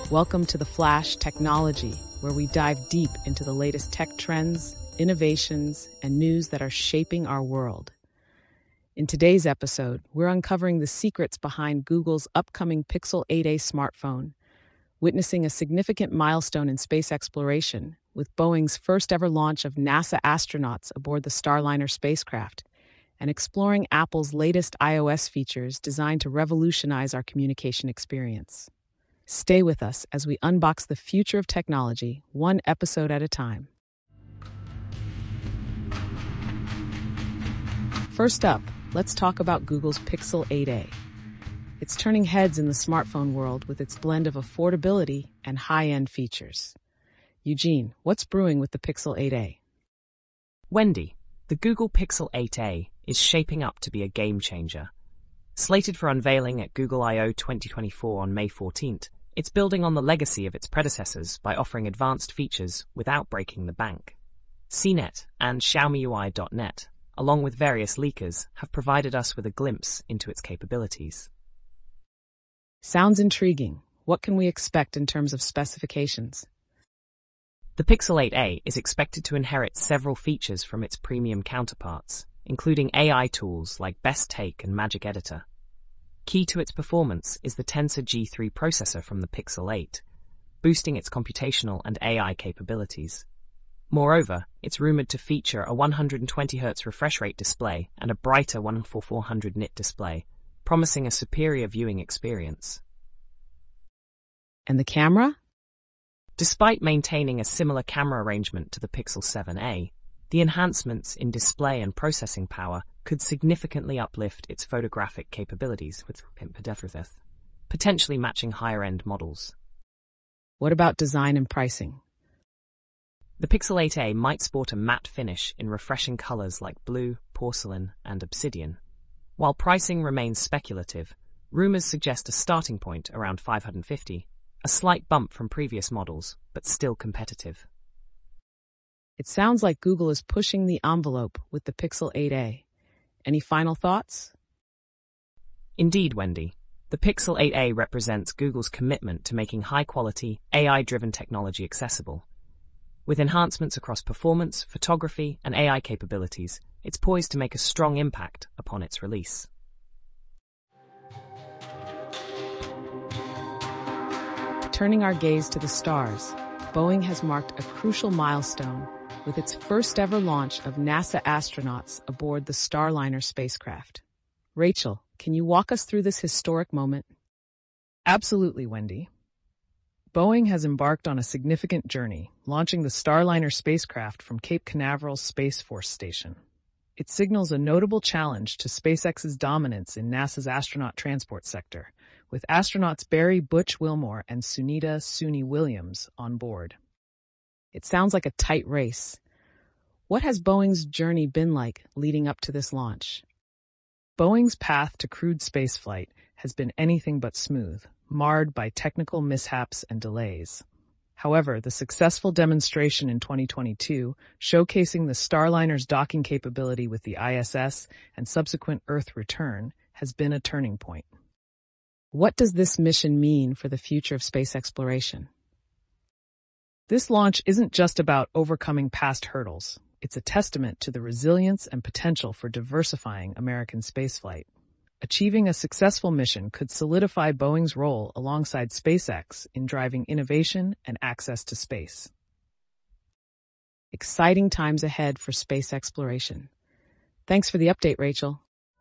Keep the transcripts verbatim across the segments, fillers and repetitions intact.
Welcome to The Flash Technology, where we dive deep into the latest tech trends, innovations, and news that are shaping our world. In today's episode, we're uncovering the secrets behind Google's upcoming Pixel eight A smartphone, witnessing a significant milestone in space exploration with Boeing's first-ever launch of NASA astronauts aboard the Starliner spacecraft, and exploring Apple's latest iOS features designed to revolutionize our communication experience. Stay with us as we unbox the future of technology, one episode at a time. First up, let's talk about Google's Pixel eight A. It's turning heads in the smartphone world with its blend of affordability and high-end features. Eugene, what's brewing with the Pixel eight A? Wendy, the Google Pixel eight A is shaping up to be a game-changer. Slated for unveiling at Google I O twenty twenty-four on May fourteenth, it's building on the legacy of its predecessors by offering advanced features without breaking the bank. C net and Xiaomi U I dot net, along with various leakers, have provided us with a glimpse into its capabilities. Sounds intriguing. What can we expect in terms of specifications? The Pixel eight A is expected to inherit several features from its premium counterparts, including A I tools like Best Take and Magic Editor. Key to its performance is the Tensor G three processor from the Pixel eight, boosting its computational and A I capabilities. Moreover, it's rumored to feature a one hundred twenty hertz refresh rate display and a brighter one forty-four hundred nit display, promising a superior viewing experience. And the camera? Despite maintaining a similar camera arrangement to the Pixel seven A, the enhancements in display and processing power could significantly uplift its photographic capabilities with potentially matching higher-end models. What about design and pricing? The Pixel eight A might sport a matte finish in refreshing colors like blue, porcelain, and obsidian. While pricing remains speculative, rumors suggest a starting point around five hundred fifty dollars, a slight bump from previous models, but still competitive. It sounds like Google is pushing the envelope with the Pixel eight A. Any final thoughts? Indeed, Wendy. The Pixel eight A represents Google's commitment to making high-quality, A I-driven technology accessible. With enhancements across performance, photography, and A I capabilities, it's poised to make a strong impact upon its release. Turning our gaze to the stars, Boeing has marked a crucial milestone with its first-ever launch of NASA astronauts aboard the Starliner spacecraft. Rachel, can you walk us through this historic moment? Absolutely, Wendy. Boeing has embarked on a significant journey, launching the Starliner spacecraft from Cape Canaveral Space Force Station. It signals a notable challenge to SpaceX's dominance in NASA's astronaut transport sector, with astronauts Barry Butch Wilmore and Sunita Suni Williams on board. It sounds like a tight race. What has Boeing's journey been like leading up to this launch? Boeing's path to crewed spaceflight has been anything but smooth, marred by technical mishaps and delays. However, the successful demonstration in twenty twenty-two, showcasing the Starliner's docking capability with the I S S and subsequent Earth return, has been a turning point. What does this mission mean for the future of space exploration? This launch isn't just about overcoming past hurdles. It's a testament to the resilience and potential for diversifying American spaceflight. Achieving a successful mission could solidify Boeing's role alongside SpaceX in driving innovation and access to space. Exciting times ahead for space exploration. Thanks for the update, Rachel.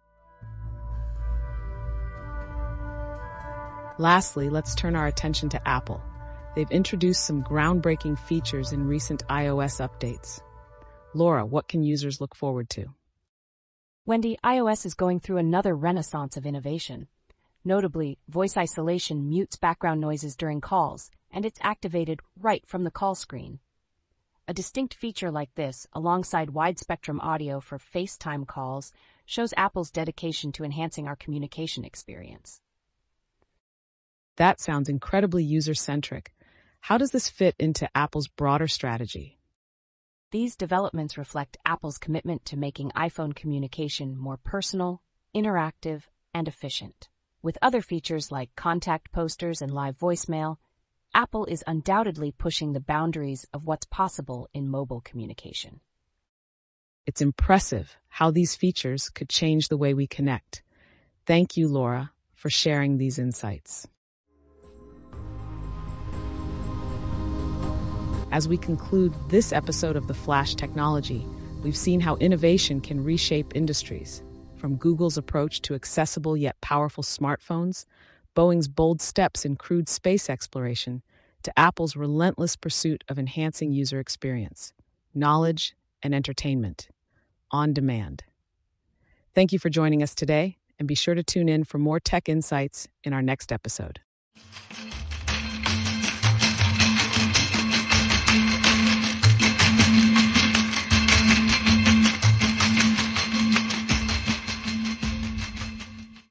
Lastly, let's turn our attention to Apple. They've introduced some groundbreaking features in recent iOS updates. Laura, what can users look forward to? Wendy, iOS is going through another renaissance of innovation. Notably, voice isolation mutes background noises during calls, and it's activated right from the call screen. A distinct feature like this, alongside wide-spectrum audio for FaceTime calls, shows Apple's dedication to enhancing our communication experience. That sounds incredibly user-centric. How does this fit into Apple's broader strategy? These developments reflect Apple's commitment to making iPhone communication more personal, interactive, and efficient. With other features like contact posters and live voicemail, Apple is undoubtedly pushing the boundaries of what's possible in mobile communication. It's impressive how these features could change the way we connect. Thank you, Laura, for sharing these insights. As we conclude this episode of The Flash Technology, we've seen how innovation can reshape industries. From Google's approach to accessible yet powerful smartphones, Boeing's bold steps in crewed space exploration, to Apple's relentless pursuit of enhancing user experience, knowledge, and entertainment on demand. Thank you for joining us today, and be sure to tune in for more tech insights in our next episode.